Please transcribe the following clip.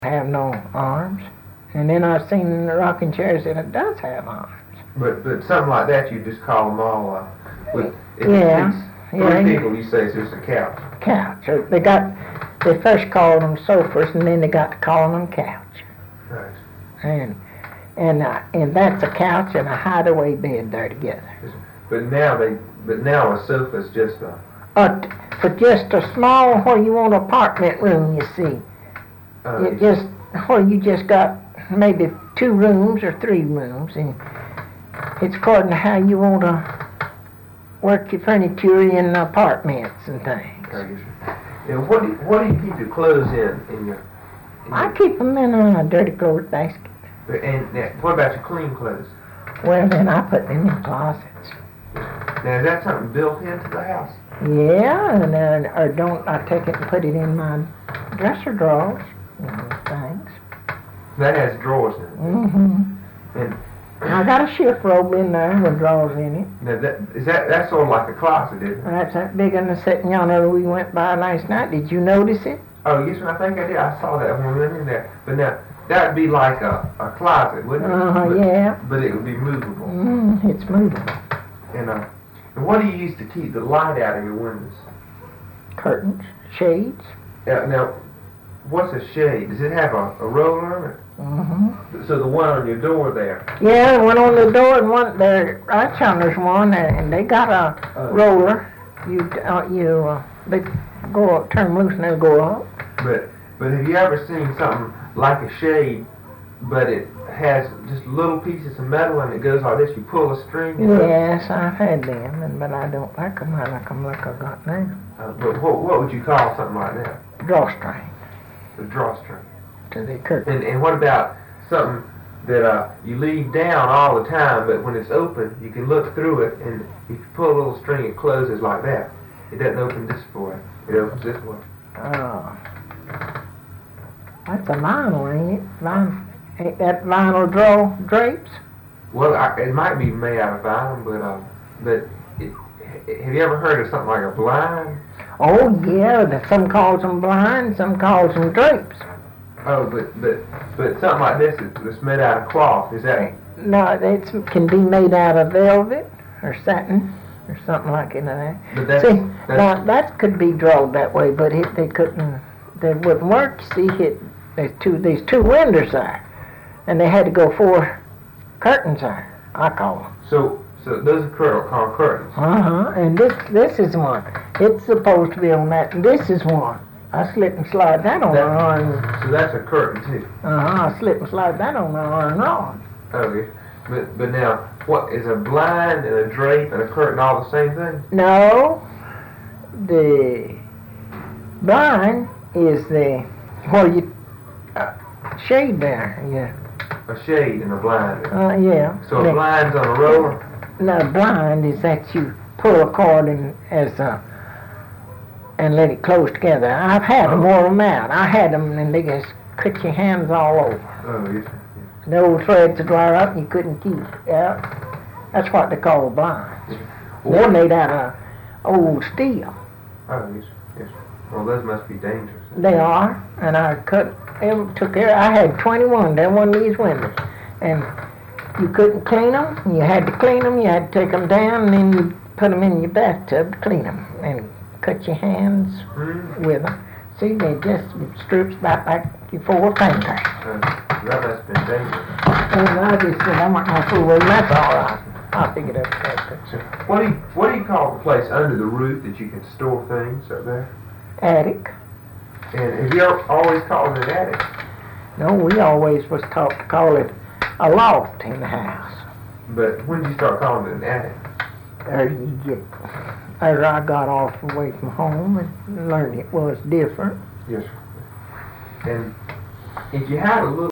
have no arms. And then I've seen the rocking chairs that it does have arms. But something like that, you just call them all. If yeah. Three people, you say it's just a couch. Couch. They first called them sofas, and then they got to calling them couch. Right. And that's a couch and a hideaway bed there together. But now a sofa's just a. For just a small, where you want an apartment room, you see. Just where you just got maybe 2 rooms or 3 rooms, and it's according to how you want to work your furniture in apartments and things. And what do you keep your clothes in your? I keep them in a dirty clothes basket. And what about your clean clothes? Well, then I put them in closets. Now, is that something built into the house? Yeah, and or don't I take it and put it in my dresser drawers and things. That has drawers in it. Mm-hmm. And I got a shift robe in there with drawers in it. Now that's sort of like a closet, isn't it? That's that big one that's sitting yonder we went by last night. Did you notice it? Oh, yes, I think I did. I saw that one in there. But now, that would be like a closet, wouldn't it? Yeah. But it would be movable. It's movable. And what do you use to keep the light out of your windows? Curtains, shades. Now, what's a shade? Does it have a roller on it? Mm-hmm. So the one on your door there? Yeah, the one on the door and one there. Right yonder's one, and they got a roller. They go up, turn loose, and they'll go up. But have you ever seen something like a shade, but it has just little pieces of metal and it goes like this? You pull a string. Yes, I've had them, but I don't like them. I like them like I got now. But what would you call something like that? Drawstring. The drawstring. To the curtain. And what about something that you leave down all the time, but when it's open, you can look through it, and if you pull a little string, it closes like that. It doesn't open this way. It opens this way. Oh. That's a vinyl, ain't it? Vinyl. Ain't that vinyl drapes? Well, it might be made out of vinyl, but have you ever heard of something like a blind? Oh, yeah. Some calls them blinds, some calls them drapes. Oh, but something like this that's made out of cloth, is that? No, it can be made out of velvet or satin or something like that. Now that could be drawn that way, but they wouldn't work. See, these 2 windows there, and they had to go 4 curtains there. I call them. So those are called curtains. And this is one. It's supposed to be on that, and this is one. I slip and slide that on the iron. So that's a curtain too. I slip and slide that on the iron rod. Okay. But now, what is a blind and a drape and a curtain all the same thing? No. The blind is where you shade there. Yeah. A shade and a blind. Yeah. So a blind's on a roller? No, blind is that you pull a cord and let it close together. I've had them wore them out. I had them and they just cut your hands all over. Oh, yes. The old threads would dry up and you couldn't keep it out. That's what they call blinds. They're made out of old steel. Oh, yes. Well, those must be dangerous. They are, and I took care. I had 21. There one of these windows, and you couldn't clean them. You had to clean them. You had to take them down, and then you put them in your bathtub to clean them, and cut your hands with them. See, they just strips about like your 4 fingers. That must have been dangerous. And I just said, I'm not going to fool with them. That's all right. I'll pick it up. What do you call the place under the roof that you can store things up there? Attic. And have you always called it an attic? No, we always was taught to call it a loft in the house. But when did you start calling it an attic? After I got off away from home and learned it was different. Yes. And if you had a little